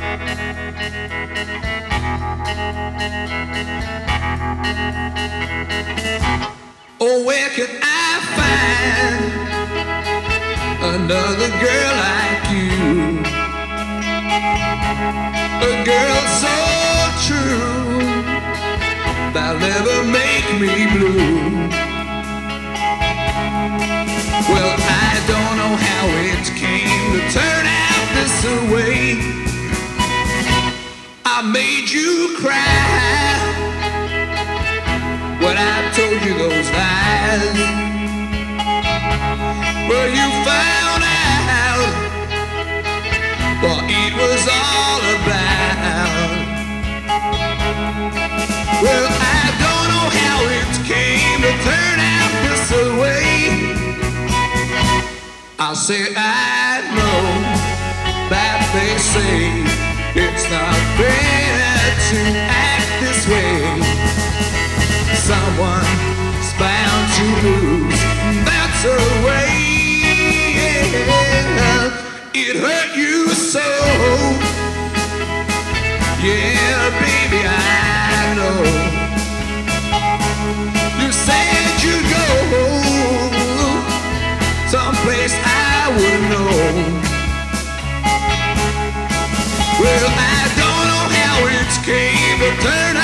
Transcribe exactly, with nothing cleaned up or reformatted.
Oh, where can I find another girl like you? A girl so true that'll never make me blue. Well, I don't know how it came to turn out this way. I made you cry when I told you those lies. Well, you found out what it was all about. Well, I don't know how it came to turn out this way. I say I know that they say it's not fair to act this way. Someone's bound to lose, that's the way. It hurt you so, yeah, baby, I know. You said you'd go someplace I would know. Well, I don't know how it came to turn